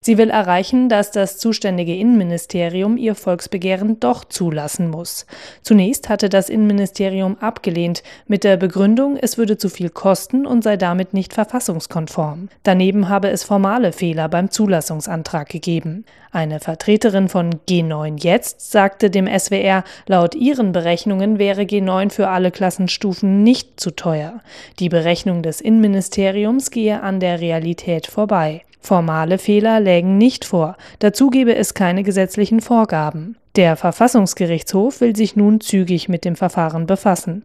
Sie will erreichen, dass das zuständige Innenministerium ihr Volksbegehren doch zulassen muss. Zunächst hatte das Innenministerium abgelehnt, mit der Begründung, es würde zu viel kosten und sei damit nicht verfassungskonform. Daneben habe es formale Fehler beim Zulassungsantrag gegeben. Eine Vertreterin von G9 Jetzt sagte dem SWR, laut ihren Berechnungen wäre G9 für alle Klassenstufen nicht zu teuer. Die Berechnung des Innenministeriums gehe an der Realität vorbei. Formale Fehler lägen nicht vor, dazu gebe es keine gesetzlichen Vorgaben. Der Verfassungsgerichtshof will sich nun zügig mit dem Verfahren befassen.